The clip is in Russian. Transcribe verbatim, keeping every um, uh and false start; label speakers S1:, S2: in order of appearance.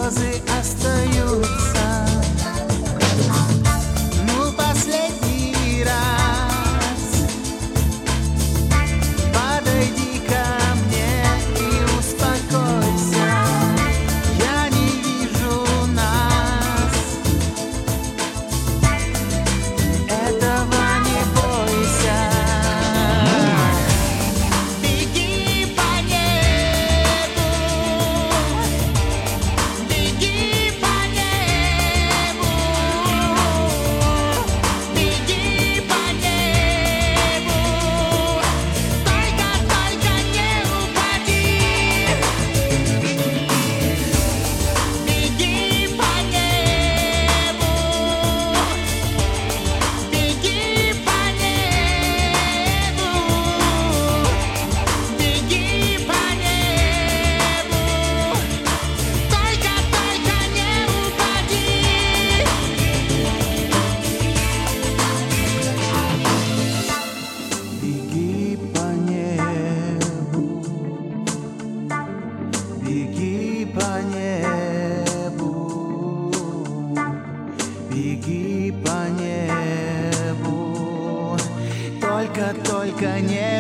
S1: слезы остаются. Ну, последний раз подойди ко мне и успокойся. Я не вижу нас. Этого не бойся. Беги по небу, беги по небу, беги по небу, только, только не упади. Беги по небу, беги по небу, беги по небу, только, только не упади. Беги по небу, беги по небу, беги по небу, только, только не